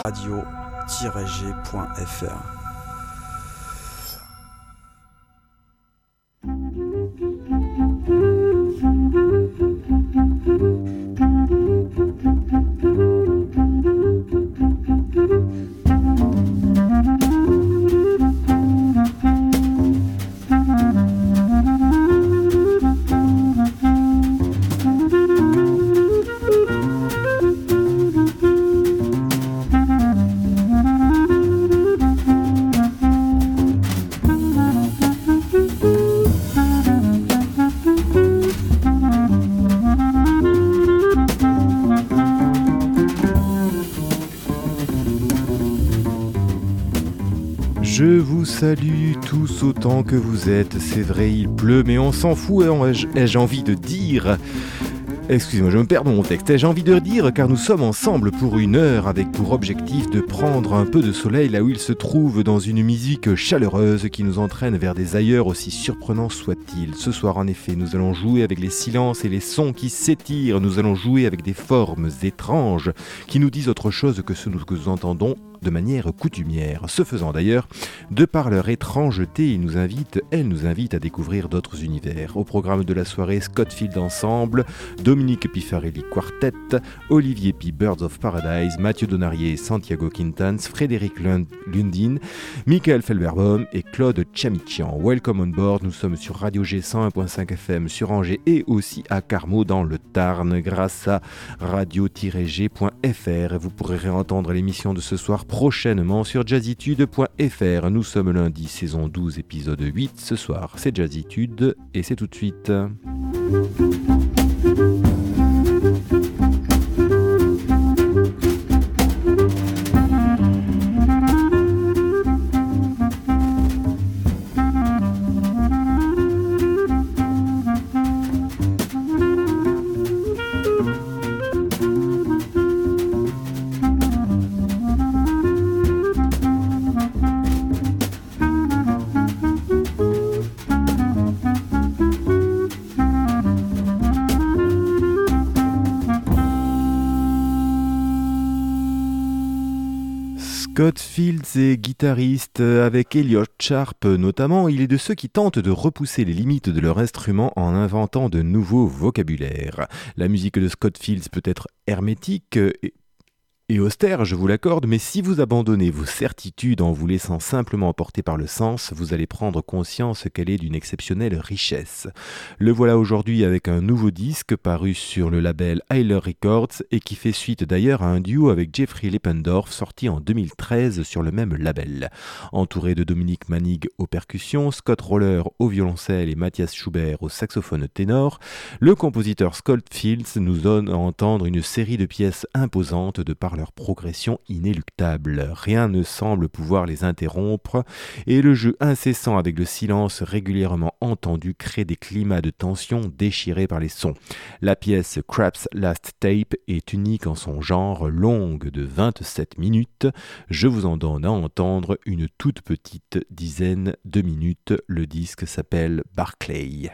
radio-g.fr. Je vous salue tous autant que vous êtes, c'est vrai il pleut mais on s'en fout, ai-je envie de dire. Excusez-moi, je me perds dans mon texte. Ai-je envie de dire car nous sommes ensemble pour 1 heure avec pour objectif de prendre un peu de soleil là où il se trouve dans une musique chaleureuse qui nous entraîne vers des ailleurs aussi surprenants soient-ils. Ce soir en effet, nous allons jouer avec les silences et les sons qui s'étirent. Nous allons jouer avec des formes étranges qui nous disent autre chose que ce que nous entendons de manière coutumière. Ce faisant d'ailleurs, de par leur étrangeté, elle nous invite à découvrir d'autres univers. Au programme de la soirée, Scott Field Ensemble, Dominique Pifarelli Quartet, Olivier Pi Birds of Paradise, Mathieu Donarié Santiago Quintans, Frédéric Lundin, Michael Felberbaum et Claude Chamichian. Welcome on board, nous sommes sur Radio G 101.5 FM sur Angers et aussi à Carmaux dans le Tarn grâce à radio-g.fr. Vous pourrez réentendre l'émission de ce soir prochainement sur jazzitude.fr. Nous sommes lundi, saison 12, épisode 8. Ce soir, c'est Jazzitude et c'est tout de suite. Scott Fields est guitariste avec Elliot Sharp notamment. Il est de ceux qui tentent de repousser les limites de leur instrument en inventant de nouveaux vocabulaires. La musique de Scott Fields peut être hermétique et austère, je vous l'accorde, mais si vous abandonnez vos certitudes en vous laissant simplement emporter par le sens, vous allez prendre conscience qu'elle est d'une exceptionnelle richesse. Le voilà aujourd'hui avec un nouveau disque paru sur le label Hyler Records et qui fait suite d'ailleurs à un duo avec Jeffrey Lippendorf sorti en 2013 sur le même label. Entouré de Dominique Manig aux percussions, Scott Roller au violoncelle et Mathias Schubert au saxophone ténor, le compositeur Scott Fields nous donne à entendre une série de pièces imposantes de par leur progression inéluctable. Rien ne semble pouvoir les interrompre et le jeu incessant avec le silence régulièrement entendu crée des climats de tension déchirés par les sons. La pièce Craps Last Tape est unique en son genre, longue de 27 minutes. Je vous en donne à entendre une toute petite dizaine de minutes. Le disque s'appelle Barclay.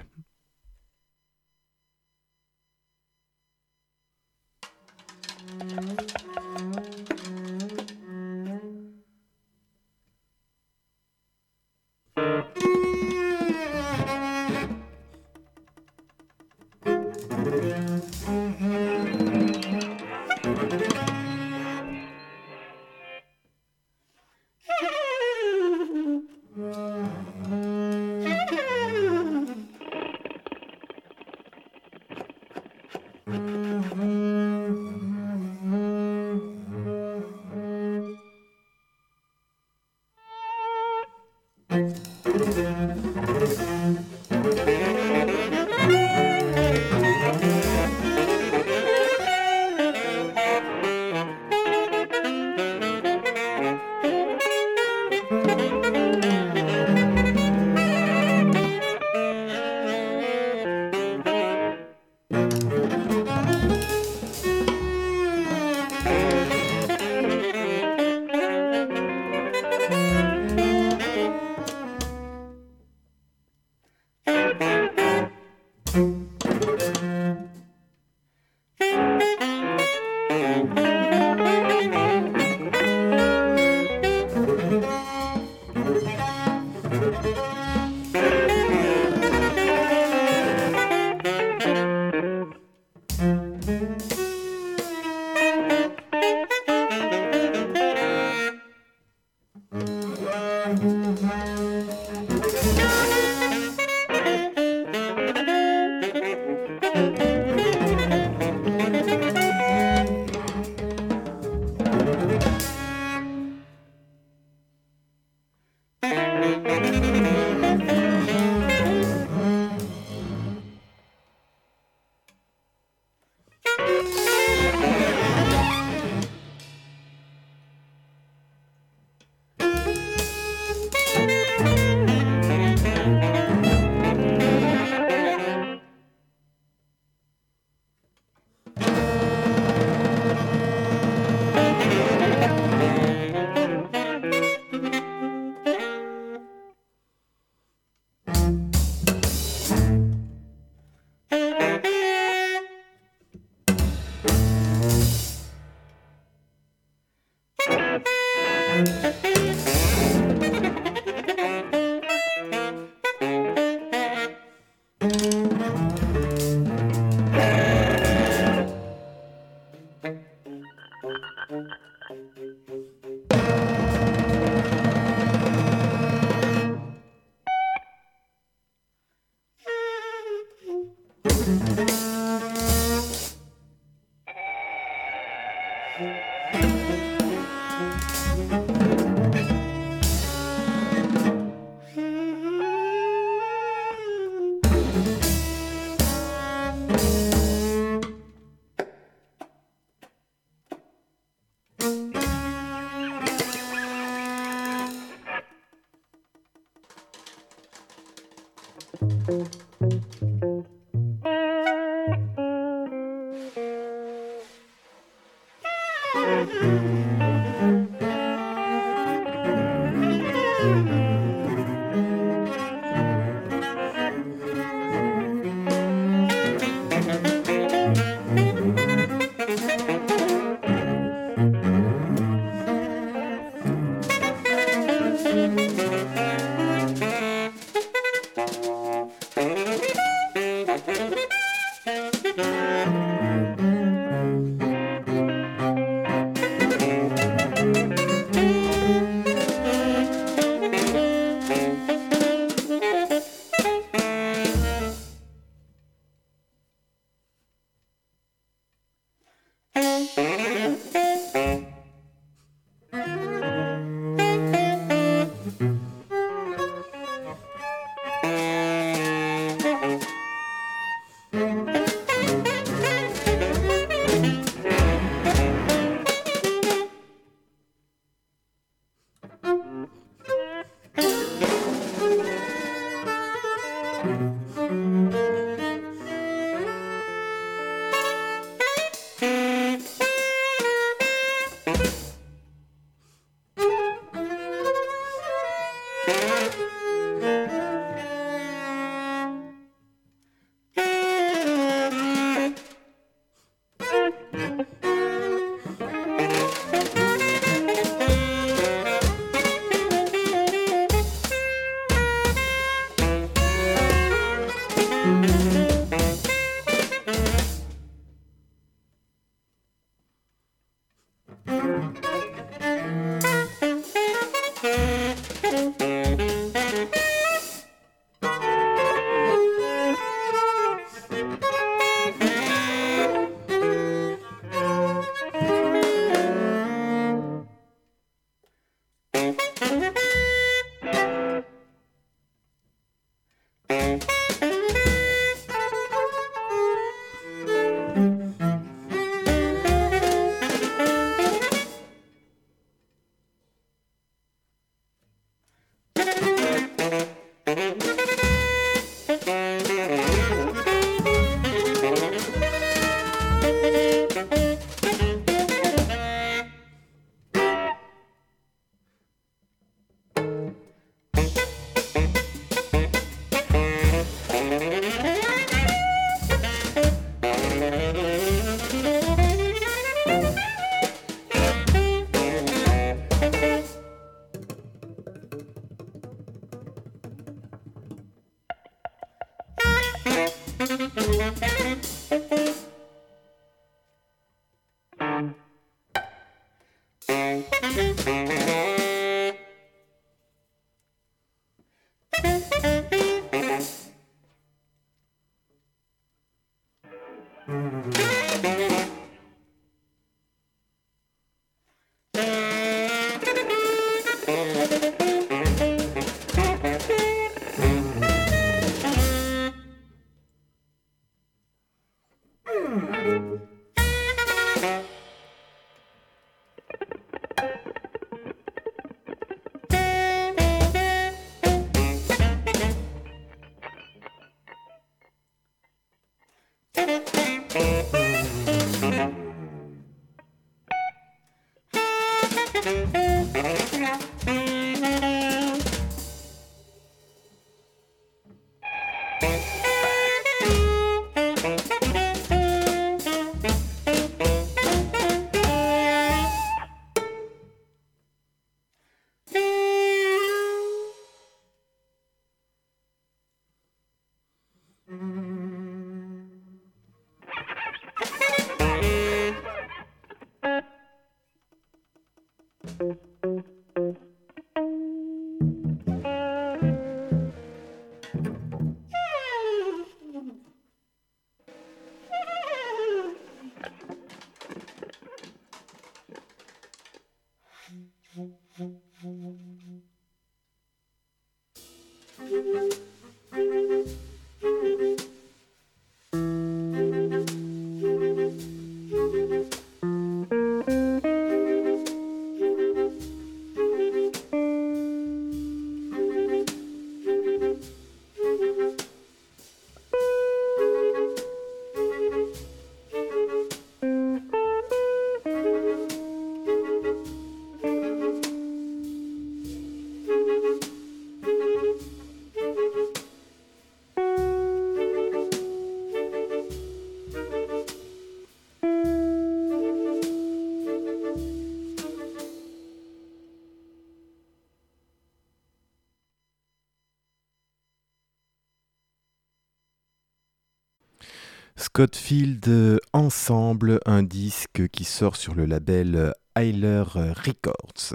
Scott Field Ensemble, un disque qui sort sur le label Hyler Records.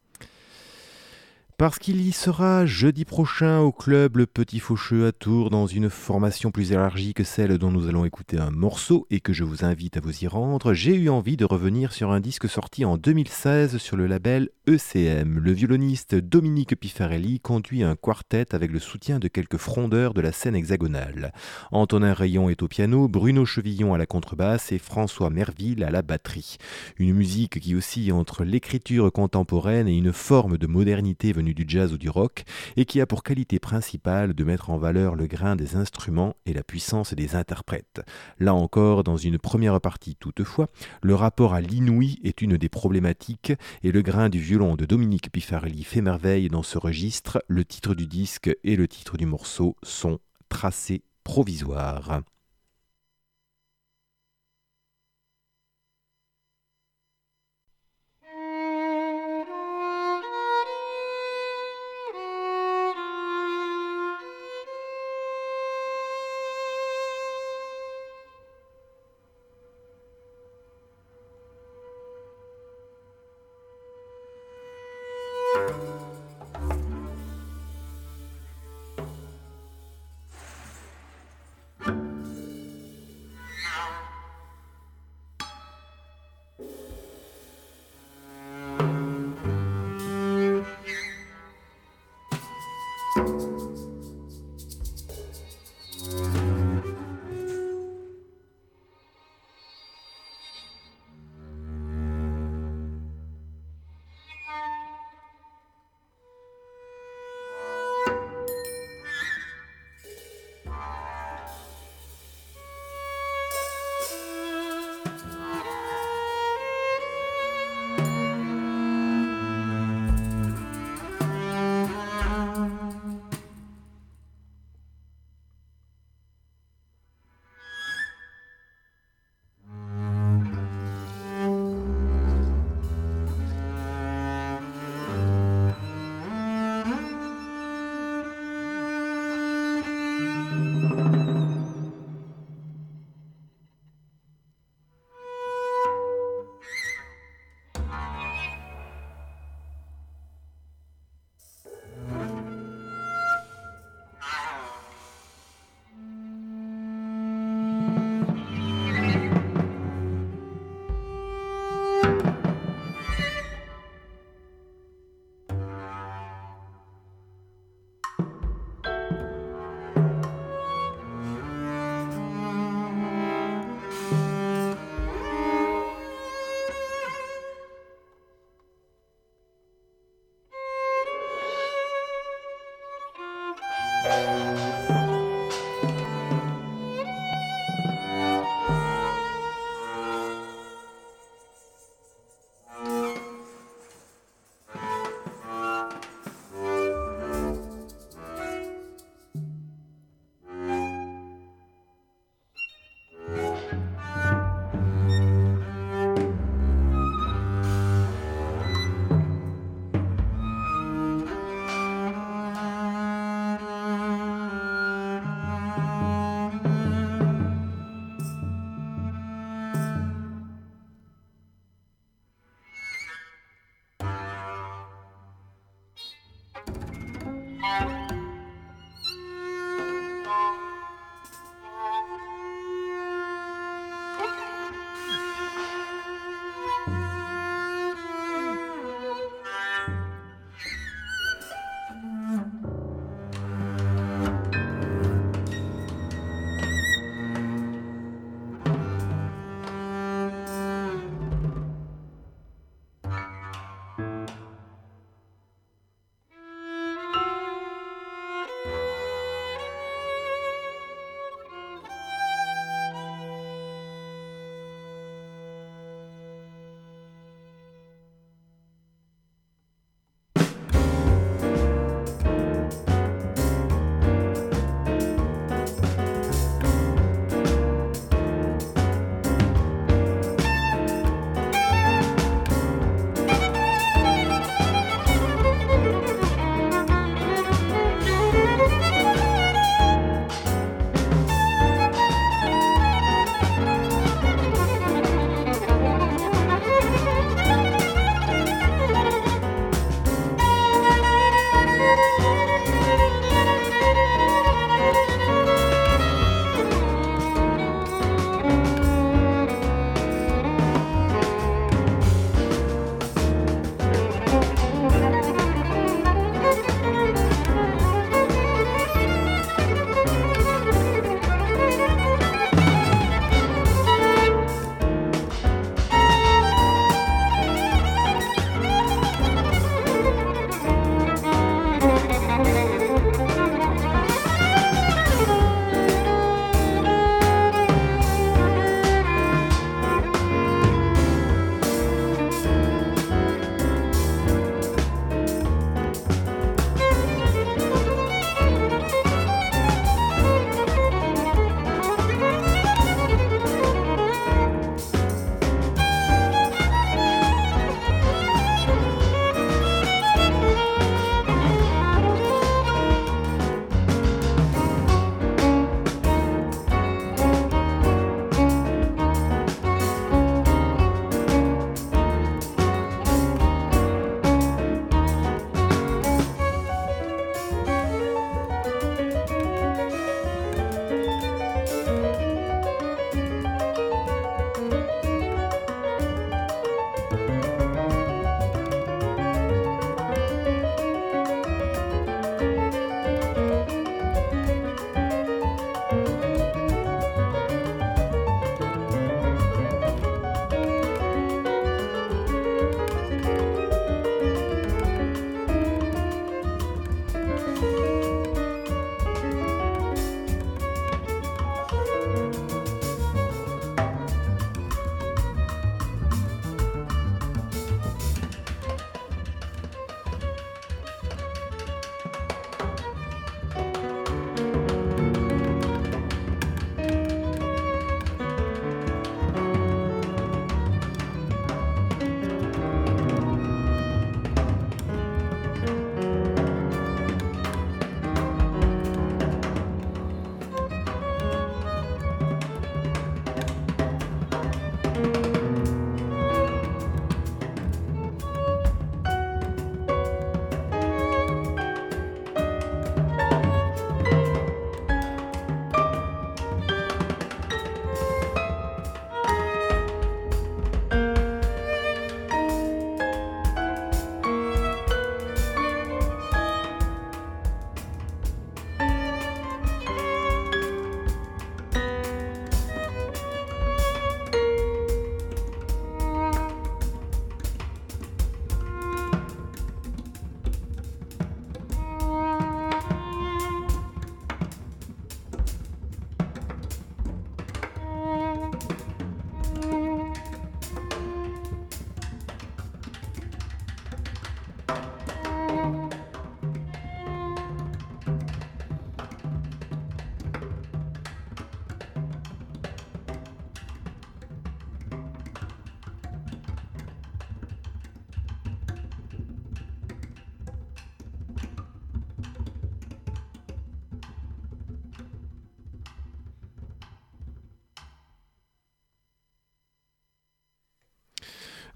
Parce qu'il y sera jeudi prochain au club Le Petit Faucheux à Tours dans une formation plus élargie que celle dont nous allons écouter un morceau et que je vous invite à vous y rendre, j'ai eu envie de revenir sur un disque sorti en 2016 sur le label ECM. Le violoniste Dominique Pifarelli conduit un quartet avec le soutien de quelques frondeurs de la scène hexagonale. Antonin Rayon est au piano, Bruno Chevillon à la contrebasse et François Merville à la batterie. Une musique qui oscille entre l'écriture contemporaine et une forme de modernité venue du jazz ou du rock, et qui a pour qualité principale de mettre en valeur le grain des instruments et la puissance des interprètes. Là encore, dans une première partie toutefois, le rapport à l'inouï est une des problématiques, et le grain du violon de Dominique Pifarelli fait merveille dans ce registre. Le titre du disque et le titre du morceau sont tracés provisoires.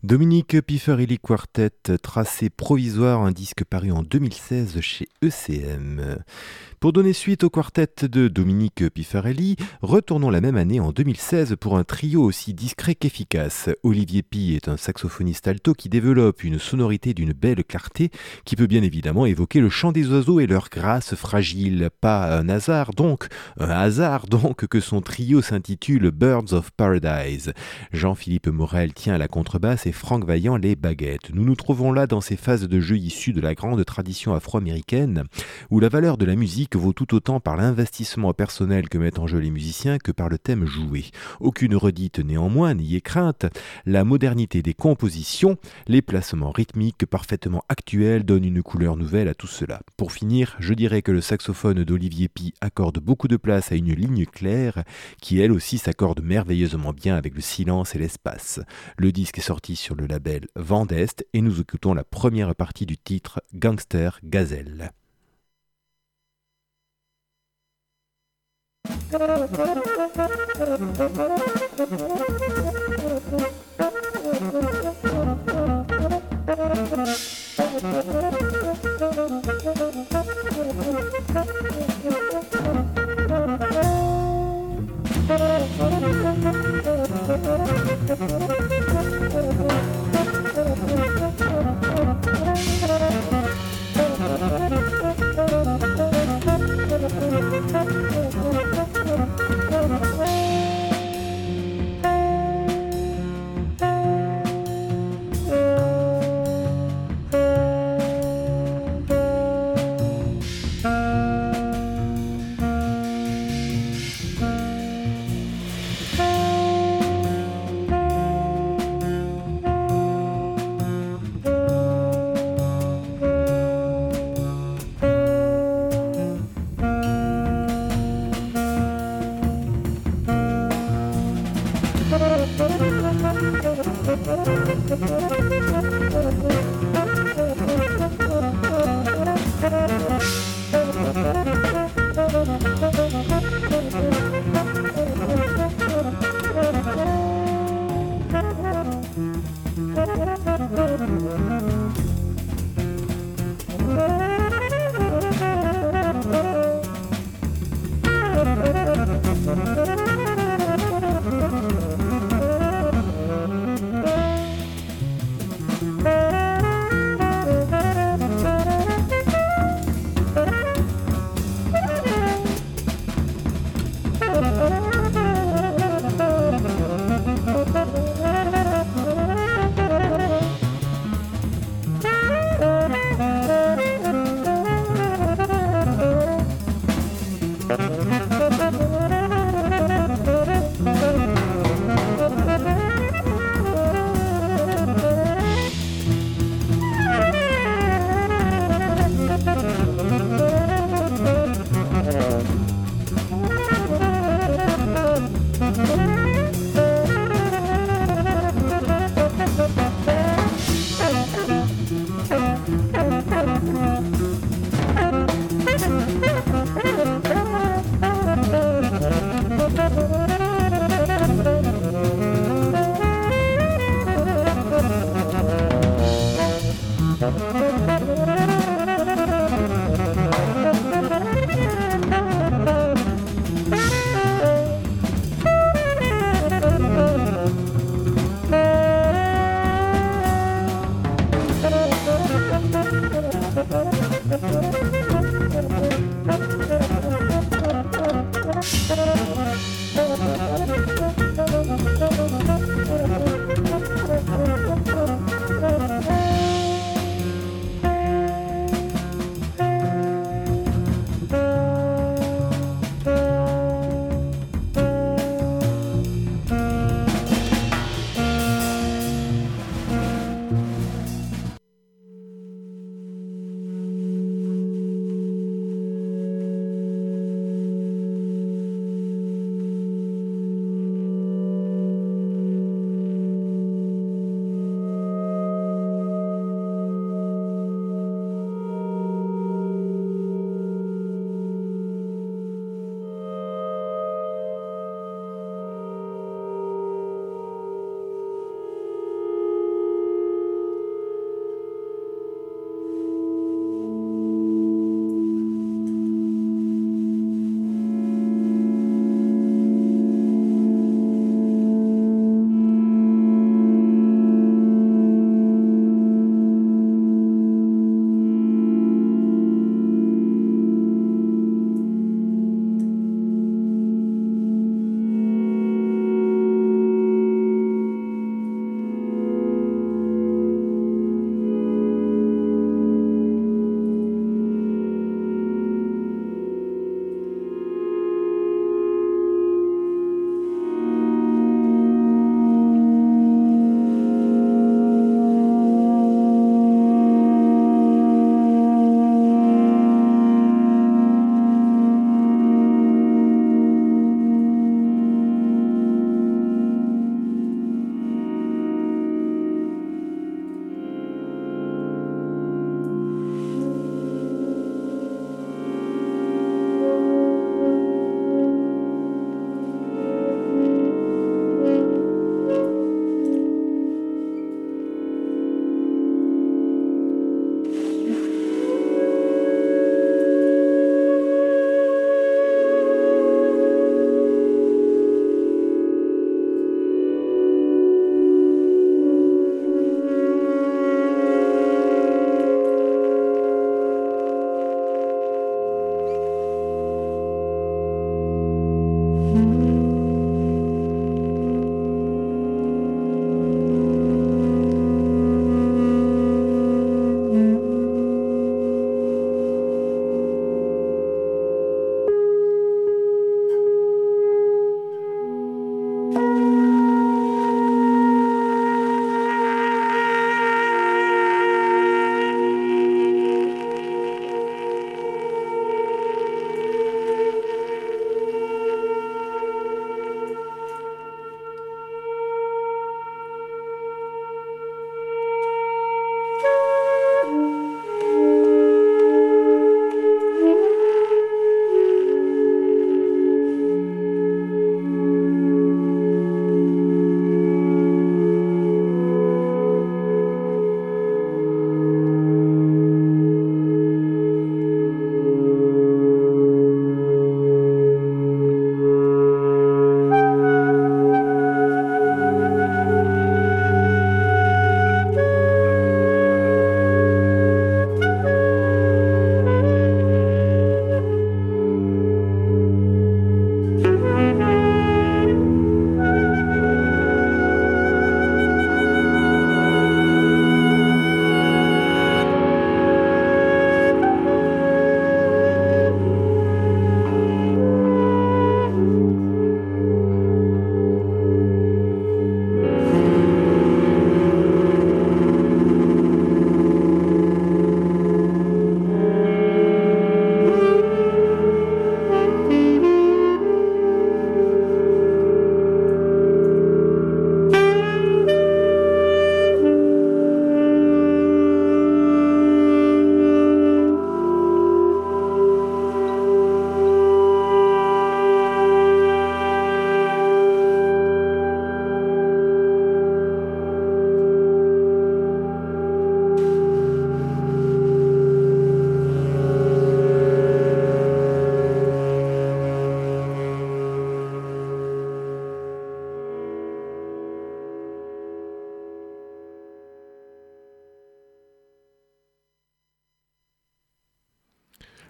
Dominique Pifarelli Quartet, tracé provisoire, un disque paru en 2016 chez ECM. Pour donner suite au quartet de Dominique Pifarelli, retournons la même année en 2016 pour un trio aussi discret qu'efficace. Olivier Py est un saxophoniste alto qui développe une sonorité d'une belle clarté qui peut bien évidemment évoquer le chant des oiseaux et leur grâce fragile. Pas un hasard donc que son trio s'intitule Birds of Paradise. Jean-Philippe Morel tient la contrebasse et Franck Vaillant les baguettes. Nous nous trouvons là dans ces phases de jeu issues de la grande tradition afro-américaine où la valeur de la musique vaut tout autant par l'investissement personnel que mettent en jeu les musiciens que par le thème joué. Aucune redite néanmoins, n'ayez crainte. La modernité des compositions, les placements rythmiques parfaitement actuels donnent une couleur nouvelle à tout cela. Pour finir, je dirais que le saxophone d'Olivier Py accorde beaucoup de place à une ligne claire qui elle aussi s'accorde merveilleusement bien avec le silence et l'espace. Le disque est sorti sur le label Vent d'Est et nous écoutons la première partie du titre Gangster Gazelle.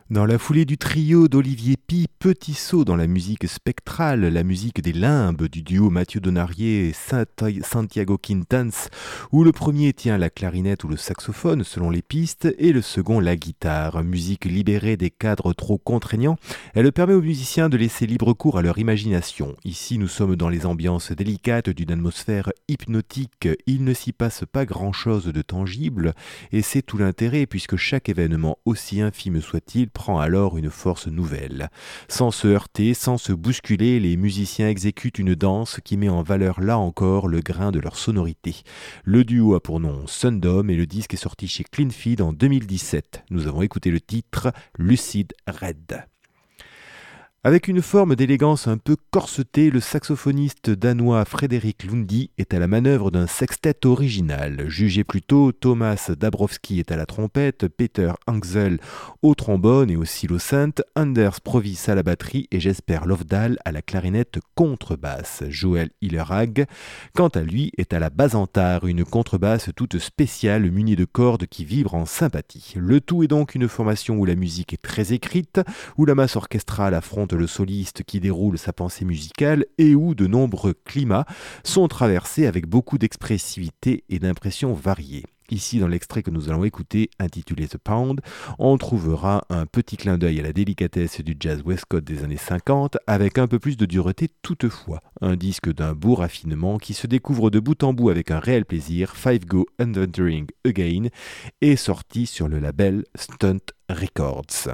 Dans la foulée du trio d'Olivier Py, petit saut dans la musique spectrale, la musique des limbes du duo Mathieu Donarié et Santiago Quintans, où le premier tient la clarinette ou le saxophone selon les pistes et le second la guitare. Musique libérée des cadres trop contraignants, elle permet aux musiciens de laisser libre cours à leur imagination. Ici, nous sommes dans les ambiances délicates d'une atmosphère hypnotique. Il ne s'y passe pas grand-chose de tangible et c'est tout l'intérêt puisque chaque événement, aussi infime soit-il, prend alors une force nouvelle. Sans se heurter, sans se bousculer, les musiciens exécutent une danse qui met en valeur là encore le grain de leur sonorité. Le duo a pour nom Sundom et le disque est sorti chez Clean Feed en 2017. Nous avons écouté le titre Lucid Red. Avec une forme d'élégance un peu corsetée, le saxophoniste danois Frédéric Lundy est à la manœuvre d'un sextet original. Jugez plutôt, Thomas Dabrowski est à la trompette, Peter Hangsel au trombone et au xylosynthe, Anders Provis à la batterie et Jesper Lofdahl à la clarinette contrebasse. Joel Hillerhag, quant à lui, est à la basantare, une contrebasse toute spéciale munie de cordes qui vibrent en sympathie. Le tout est donc une formation où la musique est très écrite, où la masse orchestrale affronte le soliste qui déroule sa pensée musicale et où de nombreux climats sont traversés avec beaucoup d'expressivité et d'impressions variées. Ici, dans l'extrait que nous allons écouter, intitulé The Pound, on trouvera un petit clin d'œil à la délicatesse du jazz Westcott des années 50, avec un peu plus de dureté toutefois. Un disque d'un beau raffinement qui se découvre de bout en bout avec un réel plaisir, Five Go Adventuring Again, est sorti sur le label Stunt Records.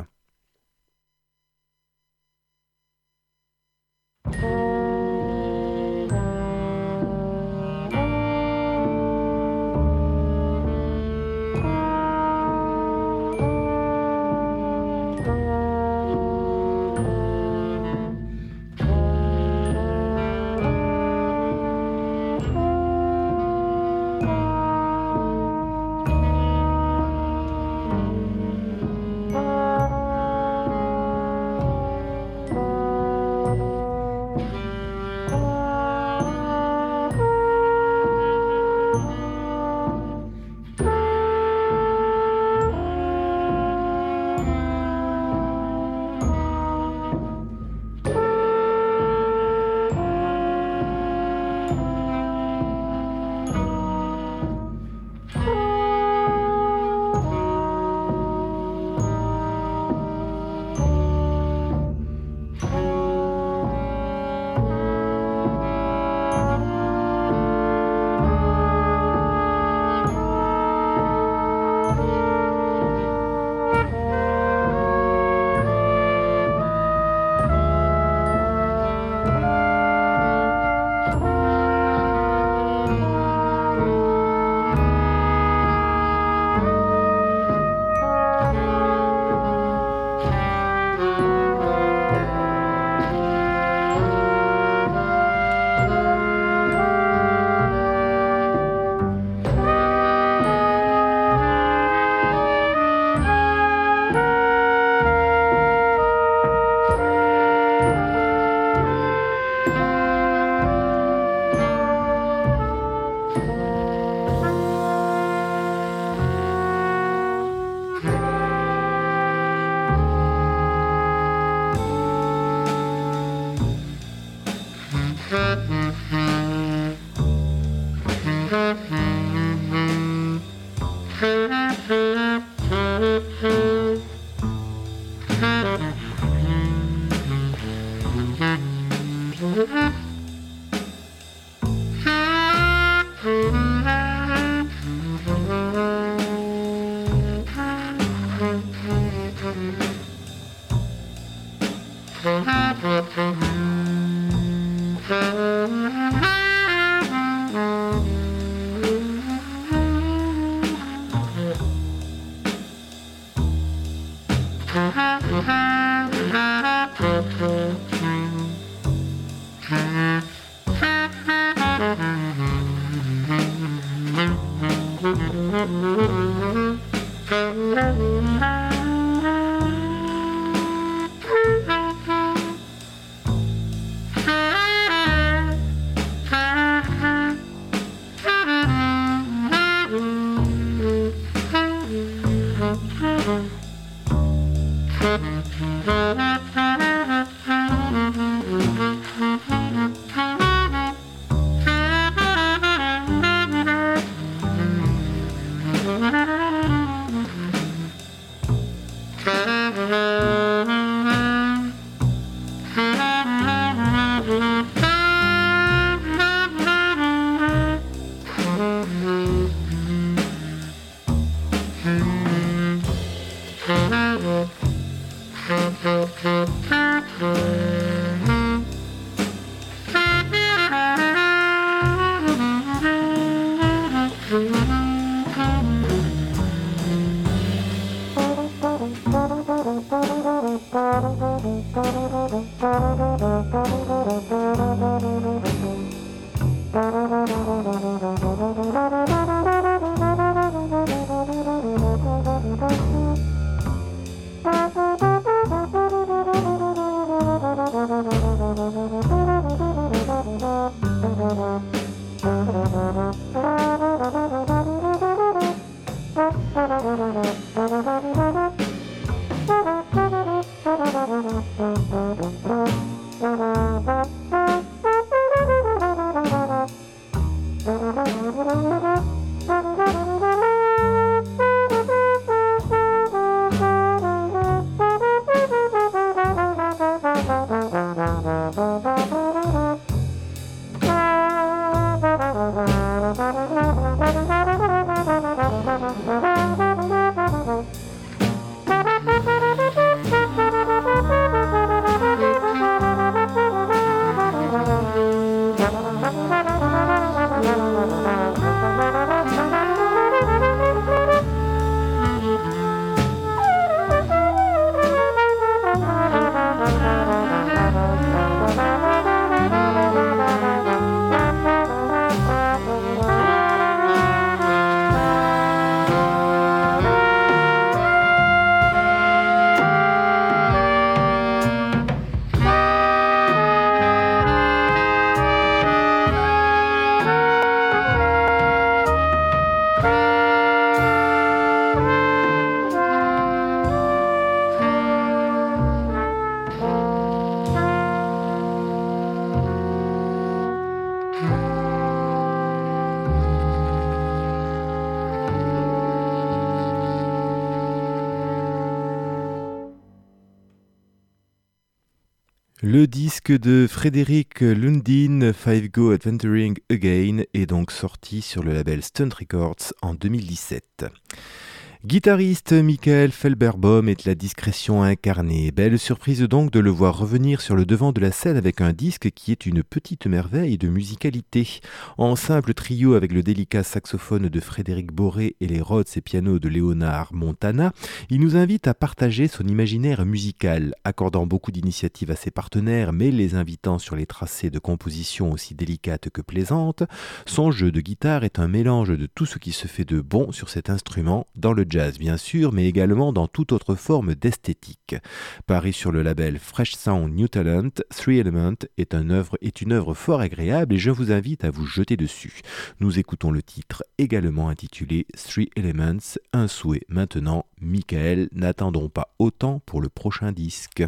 Le disque de Frédéric Lundin, Five Go Adventuring Again, est donc sorti sur le label Stunt Records en 2017. Guitariste Michael Felberbaum est de la discrétion incarnée. Belle surprise donc de le voir revenir sur le devant de la scène avec un disque qui est une petite merveille de musicalité. En simple trio avec le délicat saxophone de Frédéric Boré et les Rhodes et pianos de Léonard Montana, il nous invite à partager son imaginaire musical, accordant beaucoup d'initiatives à ses partenaires mais les invitant sur les tracés de compositions aussi délicates que plaisantes. Son jeu de guitare est un mélange de tout ce qui se fait de bon sur cet instrument, dans le jazz bien sûr, mais également dans toute autre forme d'esthétique. Paru sur le label Fresh Sound New Talent, Three Elements est une œuvre fort agréable et je vous invite à vous jeter dessus. Nous écoutons le titre également intitulé Three Elements, un souhait maintenant. Michael, n'attendons pas autant pour le prochain disque.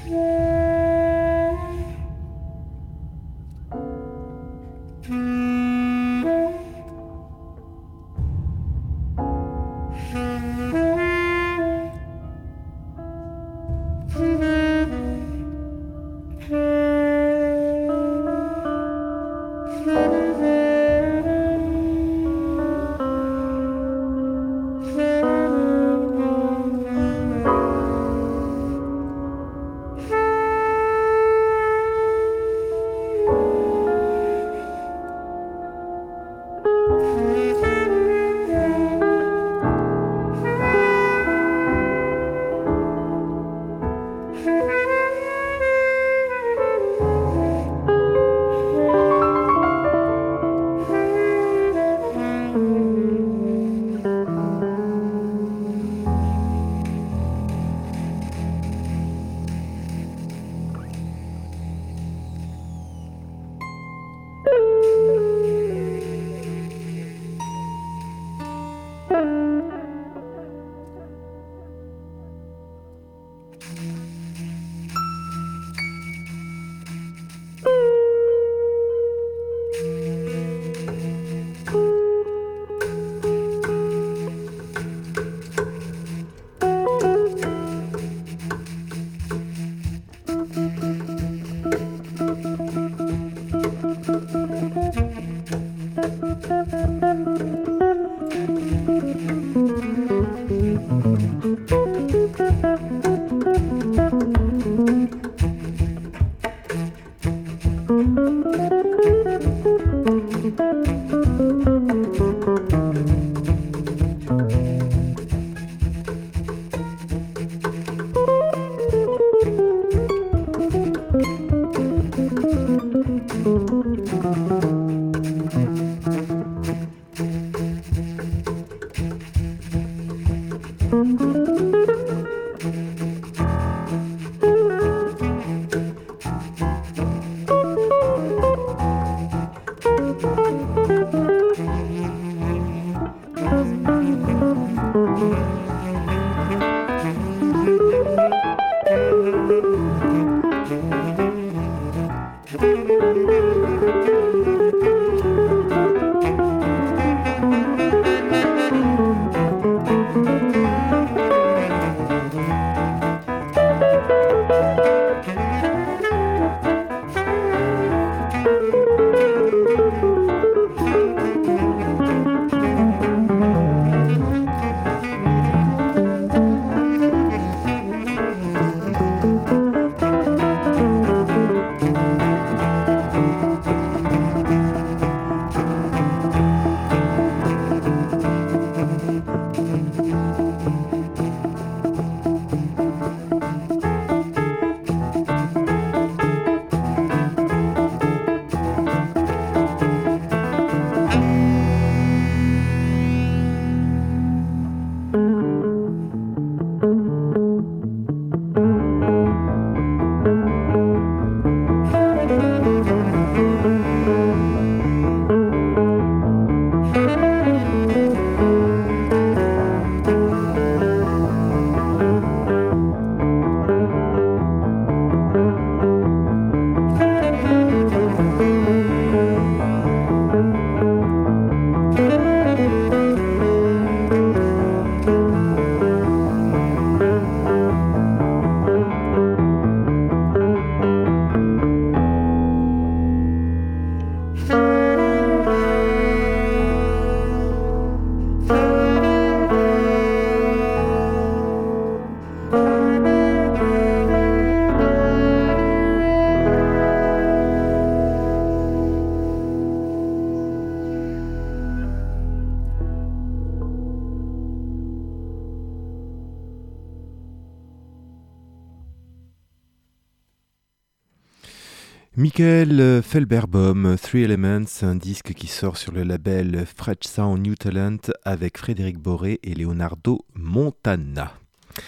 Michael Felberbaum, Three Elements, un disque qui sort sur le label Fresh Sound New Talent avec Frédéric Boré et Leonardo Montana.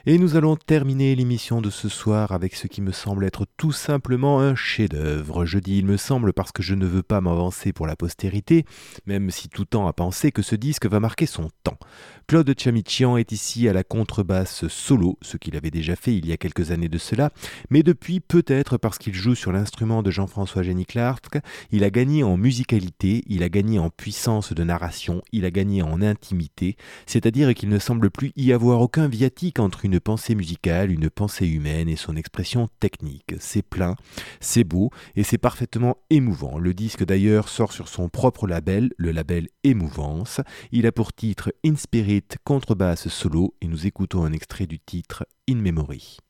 Et nous allons terminer l'émission de ce soir avec ce qui me semble être tout simplement un chef-d'œuvre. Je dis il me semble parce que je ne veux pas m'avancer pour la postérité, même si tout temps a pensé que ce disque va marquer son temps. Claude Tchamichian est ici à la contrebasse solo, ce qu'il avait déjà fait il y a quelques années de cela, mais depuis, peut-être parce qu'il joue sur l'instrument de Jean-François Jenny Clark, il a gagné en musicalité, il a gagné en puissance de narration, il a gagné en intimité, c'est-à-dire qu'il ne semble plus y avoir aucun viatique entre une pensée musicale, une pensée humaine et son expression technique. C'est plein, c'est beau et c'est parfaitement émouvant. Le disque d'ailleurs sort sur son propre label, le label Émouvance. Il a pour titre In Spirit contrebasse solo et nous écoutons un extrait du titre In Memory.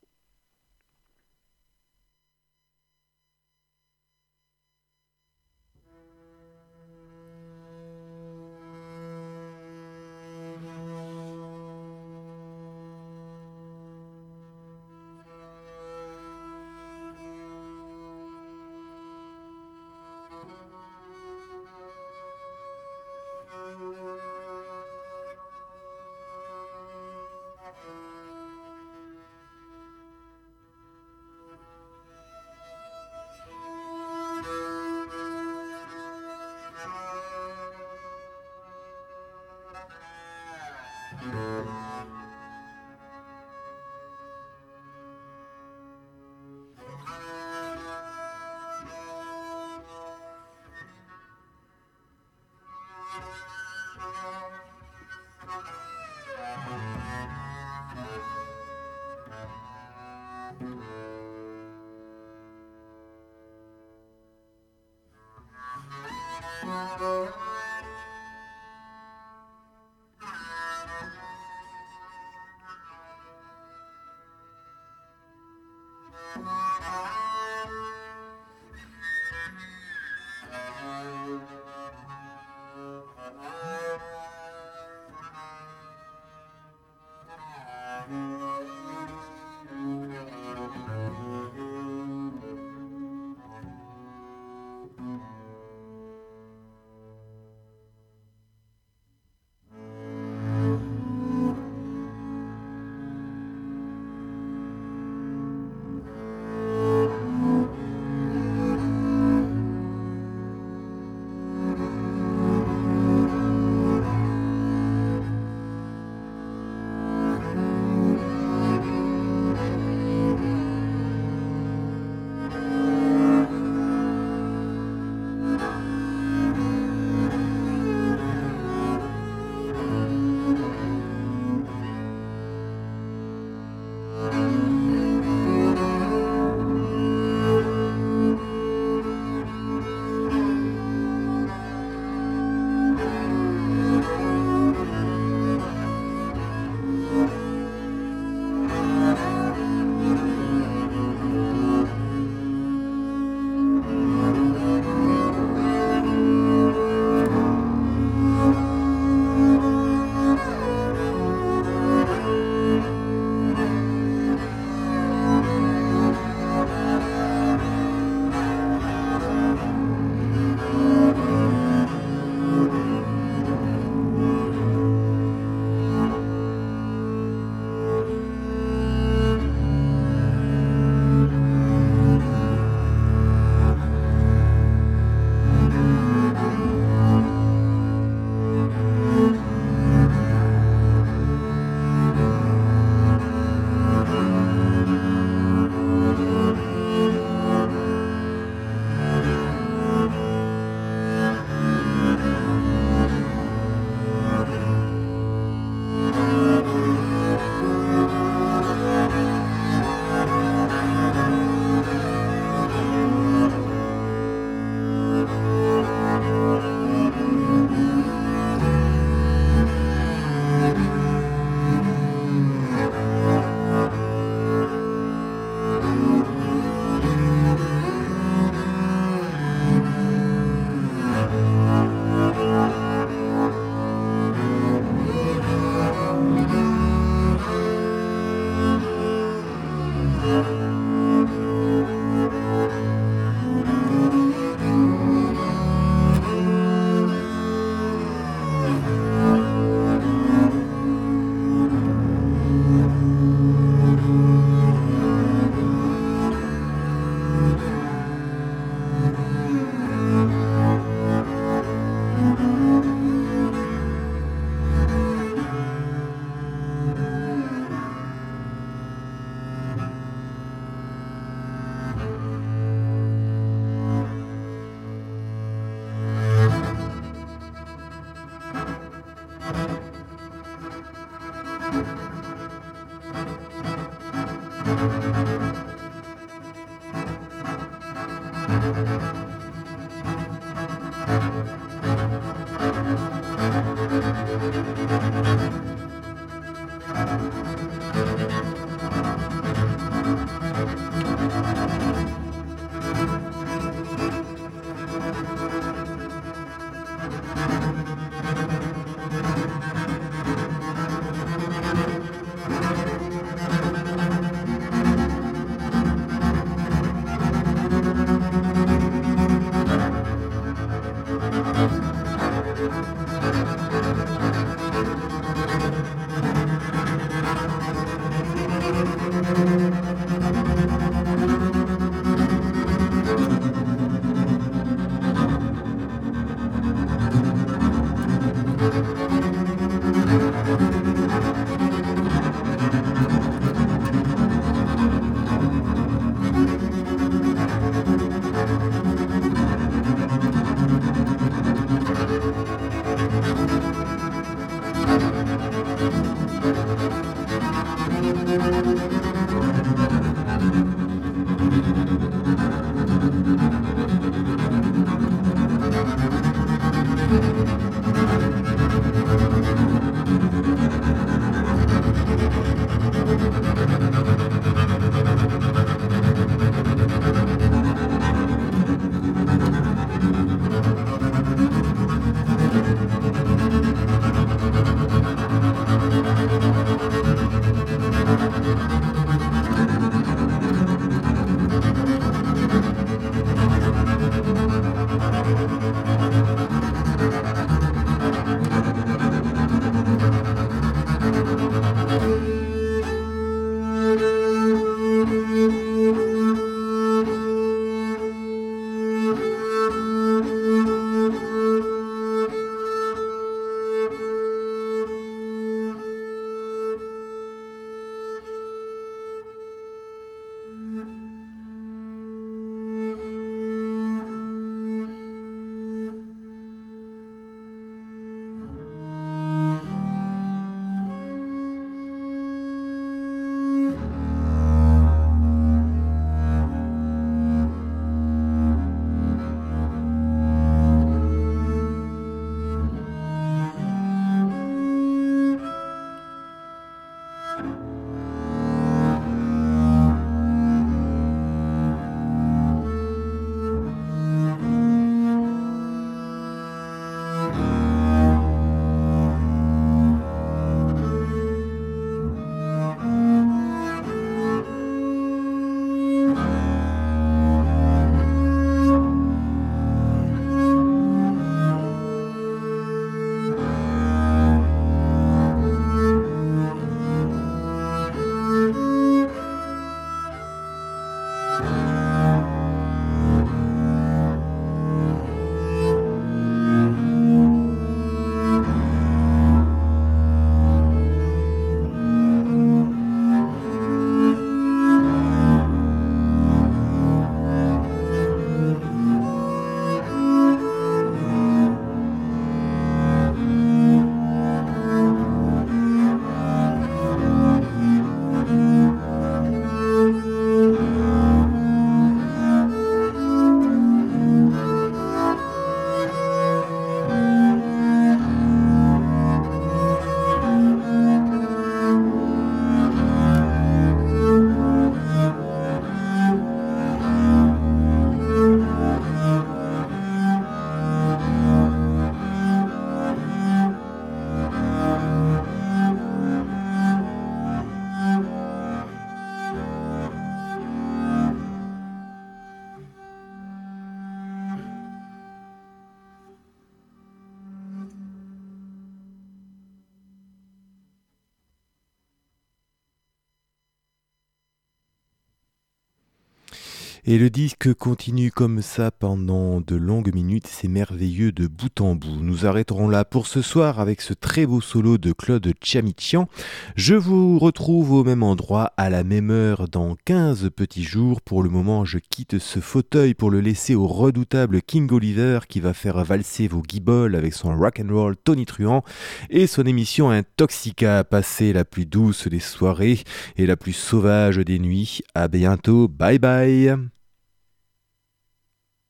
Et le disque continue comme ça pendant de longues minutes, c'est merveilleux de bout en bout. Nous arrêterons là pour ce soir avec ce très beau solo de Claude Tchamichian. Je vous retrouve au même endroit à la même heure dans 15 petits jours. Pour le moment, je quitte ce fauteuil pour le laisser au redoutable King Oliver qui va faire valser vos guibolles avec son rock'n'roll tonitruant et son émission Intoxica, passer la plus douce des soirées et la plus sauvage des nuits. À bientôt, bye bye.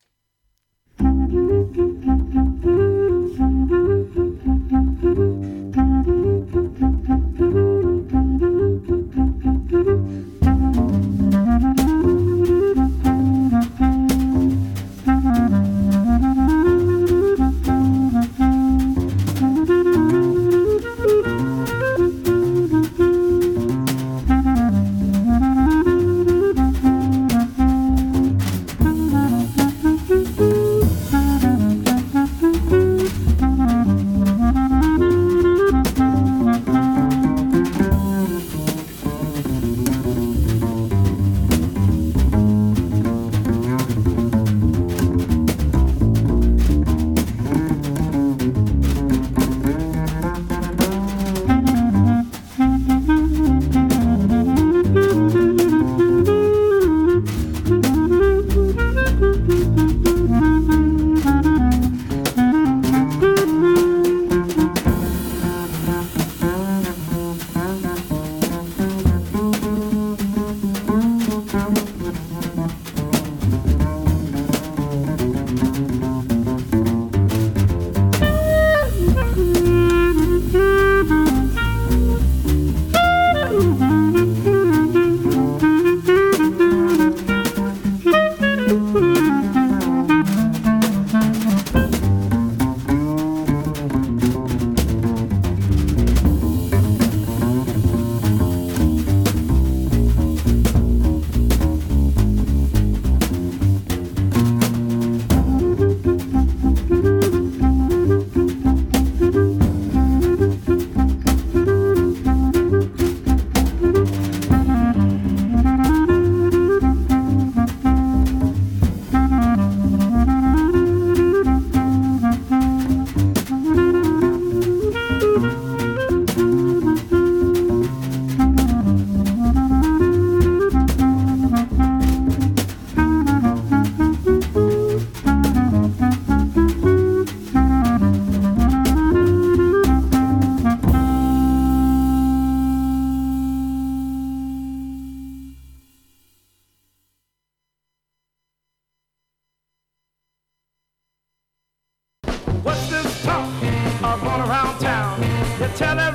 What's this talk going around town? You're telling